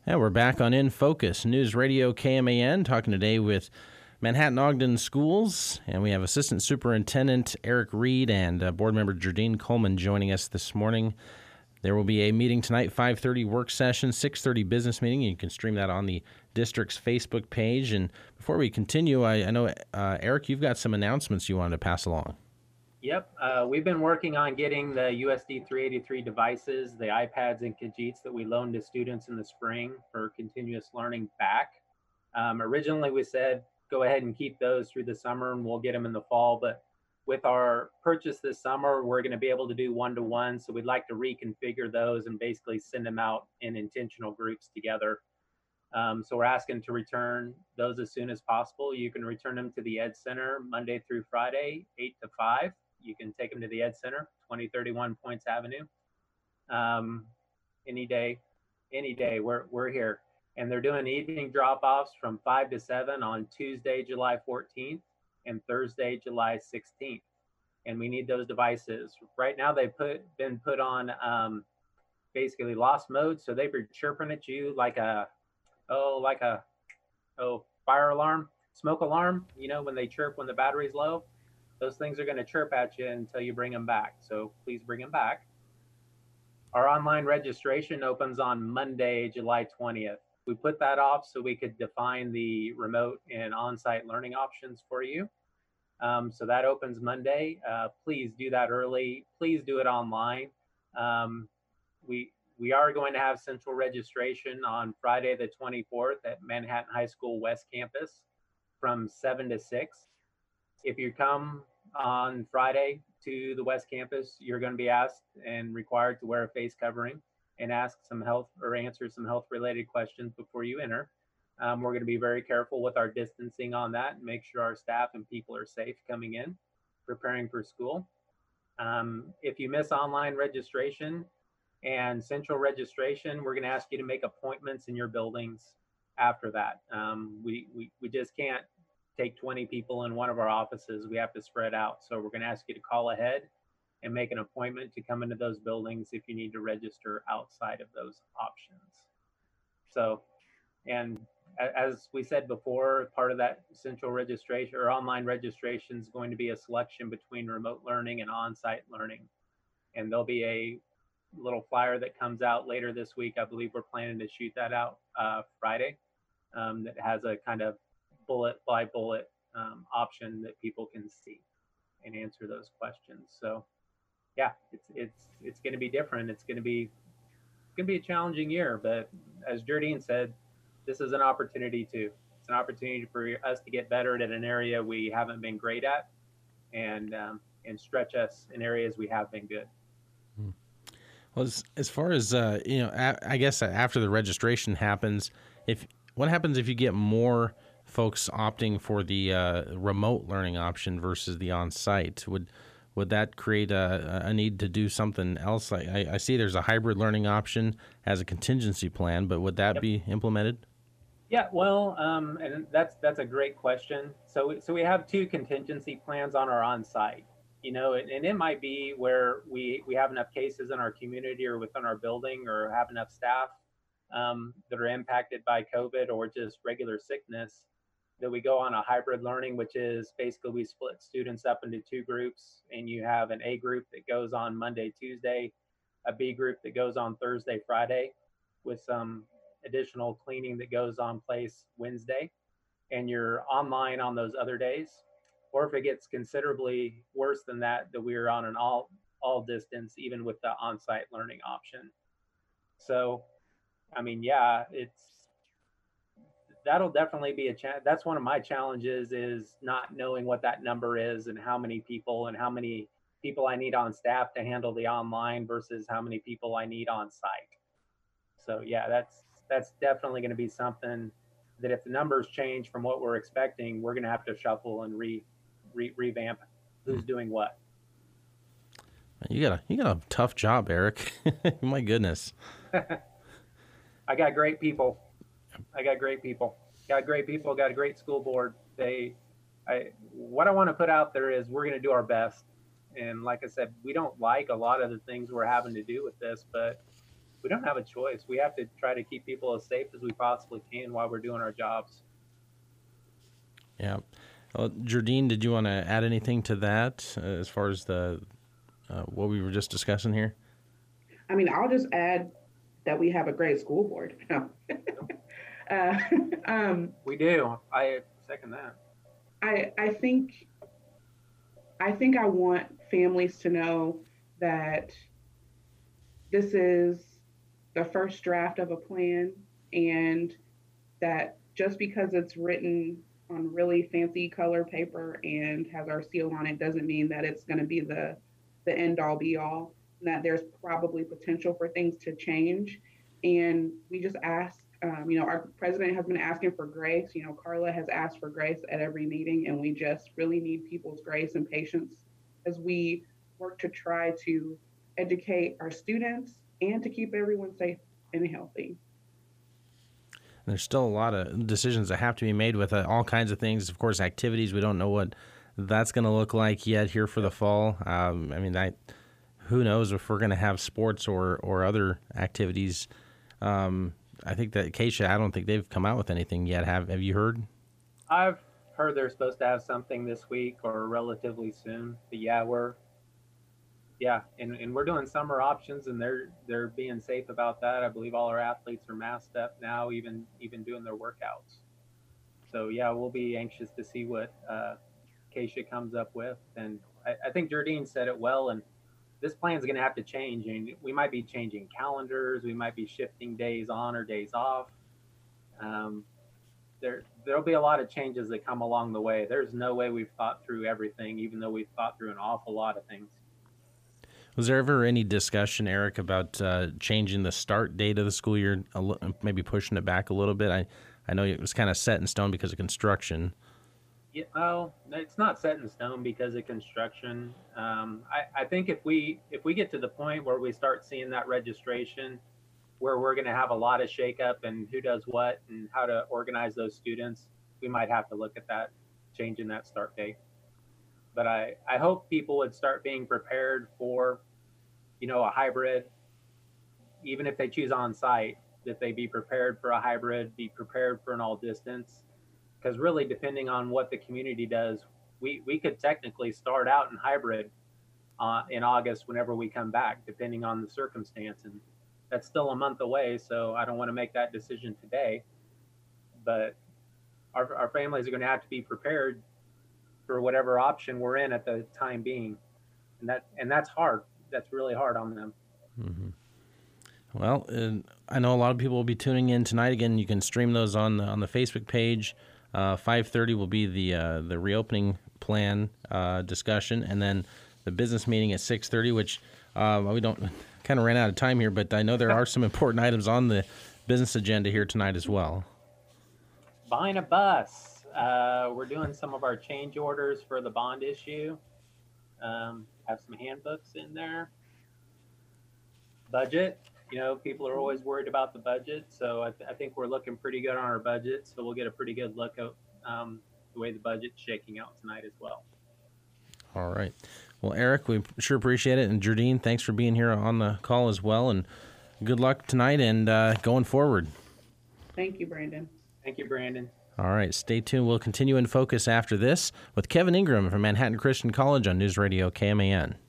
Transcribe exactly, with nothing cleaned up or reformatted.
Yeah, we're back on In Focus, News Radio K M A N, talking today with Manhattan-Ogden Schools, and we have Assistant Superintendent Eric Reed and uh, Board Member Jardine Coleman joining us this morning. There will be a meeting tonight, five thirty work session, six thirty business meeting. You can stream that on the district's Facebook page. And before we continue, I, I know, uh, Eric, you've got some announcements you wanted to pass along. Yep, uh, we've been working on getting the U S D three eighty-three devices, the iPads and Kajits that we loaned to students in the spring for continuous learning back. Um, originally, we said go ahead and keep those through the summer and we'll get them in the fall. But with our purchase this summer, we're going to be able to do one-to-one. So we'd like to reconfigure those and basically send them out in intentional groups together. Um, so we're asking to return those as soon as possible. You can return them to the Ed Center Monday through Friday, eight to five. You can take them to the Ed Center, twenty thirty-one Points Avenue. Um, any day, any day, we're, we're here. And they're doing evening drop-offs from five to seven on Tuesday, July fourteenth and Thursday, July sixteenth. And we need those devices. Right now they've put, been put on um, basically lost mode. So they've been chirping at you like a, oh, like a, oh, fire alarm, smoke alarm, you know, when they chirp when the battery's low. Those things are going to chirp at you until you bring them back. So please bring them back. Our online registration opens on Monday, July twentieth. We put that off so we could define the remote and on-site learning options for you. Um, so that opens Monday. Uh, please do that early. Please do it online. Um, we, we are going to have central registration on Friday the twenty-fourth at Manhattan High School West Campus from seven to six. If you come on Friday to the West Campus, you're going to be asked and required to wear a face covering and ask some health or answer some health related questions before you enter. Um, we're going to be very careful with our distancing on that and make sure our staff and people are safe coming in, preparing for school. Um, if you miss online registration and central registration, we're going to ask you to make appointments in your buildings after that. Um, we, we, we just can't take twenty people in one of our offices. We have to spread out. So we're going to ask you to call ahead and make an appointment to come into those buildings if you need to register outside of those options. So, and as we said before, part of that central registration or online registration is going to be a selection between remote learning and on-site learning. And there'll be a little flyer that comes out later this week. I believe we're planning to shoot that out uh, Friday um, that has a kind of bullet by bullet um, option that people can see and answer those questions. So yeah, it's it's it's going to be different. It's going to be it's going to be a challenging year, but as Jardine said, this is an opportunity too. It's an opportunity for us to get better at an area we haven't been great at, and um, and stretch us in areas we have been good. Well, as, as far as uh, you know, a, I guess after the registration happens, if what happens if you get more folks opting for the uh, remote learning option versus the on-site? Would would that create a, a need to do something else? I, I see there's a hybrid learning option as a contingency plan, but would that yep. be implemented? Yeah, well, um, and that's that's a great question. So so we have two contingency plans on our on-site. You know, and, and it might be where we we have enough cases in our community or within our building or have enough staff um, that are impacted by COVID or just regular sickness that we go on a hybrid learning, which is basically we split students up into two groups, and you have an A group that goes on Monday, Tuesday, a B group that goes on Thursday, Friday, with some additional cleaning that goes on place Wednesday, and you're online on those other days. Or if it gets considerably worse than that, that we're on an all all distance, even with the on-site learning option. So, I mean, yeah, it's that'll definitely be a challenge. That's one of my challenges, is not knowing what that number is and how many people and how many people I need on staff to handle the online versus how many people I need on site. So yeah, that's that's definitely going to be something that if the numbers change from what we're expecting, we're going to have to shuffle and re, re revamp who's doing what. You got a you got a tough job, Eric. My goodness. I got great people. I got great people. Got great people. Got a great school board. They, I, what I want to put out there is we're going to do our best. And like I said, we don't like a lot of the things we're having to do with this, but we don't have a choice. We have to try to keep people as safe as we possibly can while we're doing our jobs. Yeah. Well, Jardine, did you want to add anything to that uh, as far as the uh, what we were just discussing here? I mean, I'll just add that we have a great school board. uh, um, we do. I second that. I I think I think I want families to know that this is the first draft of a plan, and that just because it's written on really fancy color paper and has our seal on it doesn't mean that it's going to be the the end all be all, and that there's probably potential for things to change. And we just ask, um, you know, our president has been asking for grace. You know, Carla has asked for grace at every meeting, and we just really need people's grace and patience as we work to try to educate our students and to keep everyone safe and healthy. There's still a lot of decisions that have to be made with uh, all kinds of things. Of course, activities, we don't know what that's going to look like yet here for the fall. Um, I mean, I, who knows if we're going to have sports or, or other activities. Um, I think that Acacia, I don't think they've come out with anything yet. Have Have you heard? I've heard they're supposed to have something this week or relatively soon. But yeah, we're yeah, and, and we're doing summer options, and they're they're being safe about that. I believe all our athletes are masked up now, even even doing their workouts. So yeah, we'll be anxious to see what uh, Acacia comes up with. And I, I think Jardine said it well, and this plan is going to have to change. And we might be changing calendars. We might be shifting days on or days off. Um, there there'll be a lot of changes that come along the way. There's no way we've thought through everything, even though we've thought through an awful lot of things. Was there ever any discussion, Eric, about uh, changing the start date of the school year, a li- maybe pushing it back a little bit? I, I know it was kind of set in stone because of construction. Yeah, well, it's not set in stone because of construction. Um, I, I think if we if we get to the point where we start seeing that registration, where we're going to have a lot of shakeup and who does what and how to organize those students, we might have to look at that, changing that start date. But I, I hope people would start being prepared for, you know, a hybrid, even if they choose on site, that they be prepared for a hybrid, be prepared for an all distance. Because really, depending on what the community does, we, we could technically start out in hybrid uh, in August whenever we come back, depending on the circumstance. And that's still a month away, so I don't want to make that decision today. But our, our families are going to have to be prepared for whatever option we're in at the time being. And that and that's hard. That's really hard on them. Mm-hmm. Well, uh, I know a lot of people will be tuning in tonight. Again, you can stream those on the, on the Facebook page. Uh, five thirty will be the uh, the reopening plan uh, discussion, and then the business meeting at six thirty, which uh, we don't kind of ran out of time here, but I know there are some important items on the business agenda here tonight as well. Buying a bus. Uh, we're doing some of our change orders for the bond issue. Um, have some handbooks in there. Budget. You know, people are always worried about the budget, so I, th- I think we're looking pretty good on our budget. So we'll get a pretty good look at um, the way the budget's shaking out tonight as well. All right. Well, Eric, we sure appreciate it, and Jardine, thanks for being here on the call as well, and good luck tonight and uh, going forward. Thank you, Brandon. Thank you, Brandon. All right, stay tuned. We'll continue in focus after this with Kevin Ingram from Manhattan Christian College on News Radio K M A N.